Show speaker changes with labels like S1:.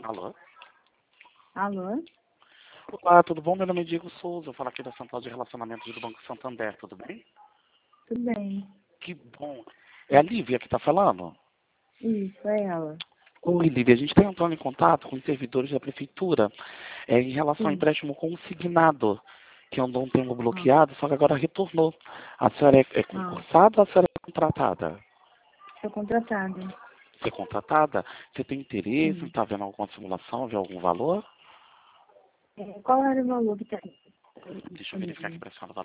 S1: Alô?
S2: Alô?
S1: Olá, tudo bom? Meu nome é Diego Souza, eu falo aqui da Central de Relacionamento do Banco Santander, tudo bem?
S2: Tudo bem.
S1: Que bom. É a Lívia que está falando?
S2: Isso, é ela.
S1: Oi, Lívia, a gente está entrando em contato com os servidores da Prefeitura em relação ao
S2: Sim.
S1: empréstimo consignado, que andou um tempo
S2: Ah,
S1: bloqueado, só que agora retornou. A senhora é
S2: ah.
S1: concursada ou a senhora é contratada?
S2: Sou contratada.
S1: Você é contratada? Você tem interesse em
S2: Sim.
S1: estar vendo alguma simulação, ver algum valor?
S2: Qual era o valor que está
S1: Deixa eu verificar aqui
S2: disponível?
S1: para a senhora.